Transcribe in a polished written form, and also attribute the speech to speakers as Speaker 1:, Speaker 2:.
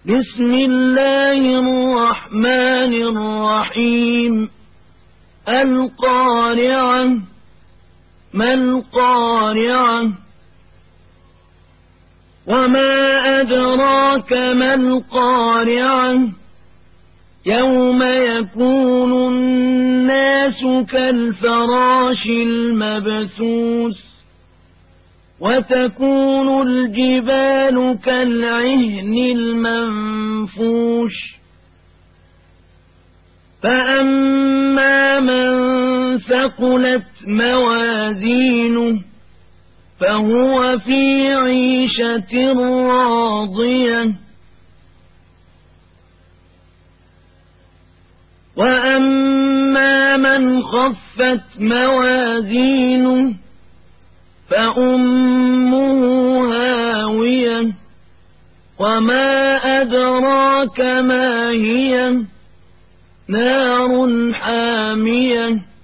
Speaker 1: بسم الله الرحمن الرحيم القارعة ما القارعة وما أدراك ما القارعة يوم يكون الناس كالفراش المبثوث وتكون الجبال كالعهن المنفوش فأما من ثقلت موازينه فهو في عيشة راضية وأما من خفت موازينه فأمه هاوية وما أدراك ما هي نار حامية